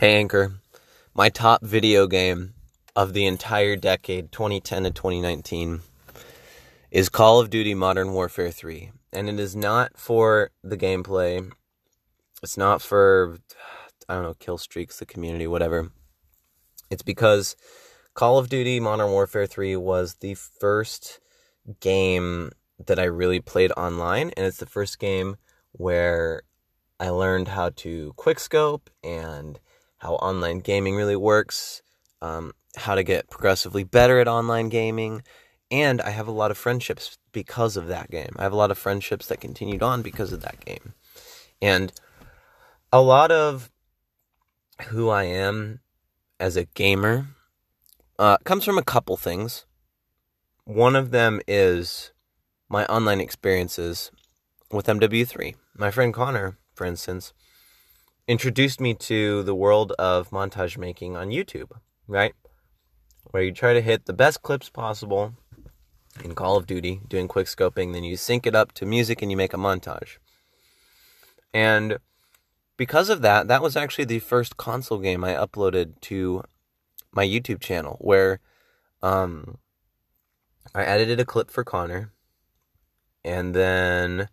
Hey Anchor, my top video game of the entire decade, 2010 to 2019, is Call of Duty Modern Warfare 3. And it is not for the gameplay. It's not for, kill streaks, the community, whatever. It's because Call of Duty Modern Warfare 3 was the first game that I really played online. And it's the first game where I learned how to quickscope and how online gaming really works, how to get progressively better at online gaming, and I have a lot of friendships because of that game. I have a lot of friendships that continued on because of that game. And a lot of who I am as a gamer comes from a couple things. One of them is my online experiences with MW3. My friend Connor, for instance, introduced me to the world of montage making on YouTube, right? Where you try to hit the best clips possible in Call of Duty, doing quick scoping, then you sync it up to music and you make a montage. And because of that, that was actually the first console game I uploaded to my YouTube channel, where I edited a clip for Connor, and then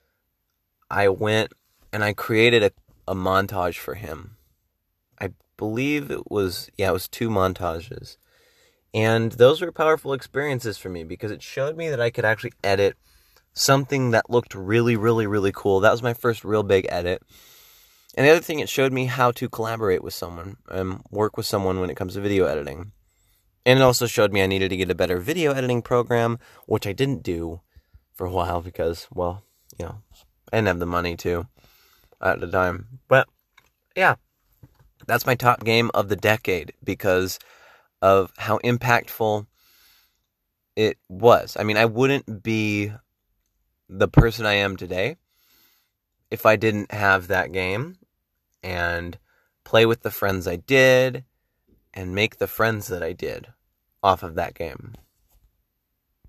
I went and I created a montage for him. I believe it was 2 montages. And those were powerful experiences for me because it showed me that I could actually edit something that looked really, really, really cool. That was my first real big edit. And the other thing, it showed me how to collaborate with someone and work with someone when it comes to video editing. And it also showed me I needed to get a better video editing program, which I didn't do for a while because, I didn't have the money to at the time. But yeah, that's my top game of the decade because of how impactful it was. I mean, I wouldn't be the person I am today if I didn't have that game and play with the friends I did and make the friends that I did off of that game.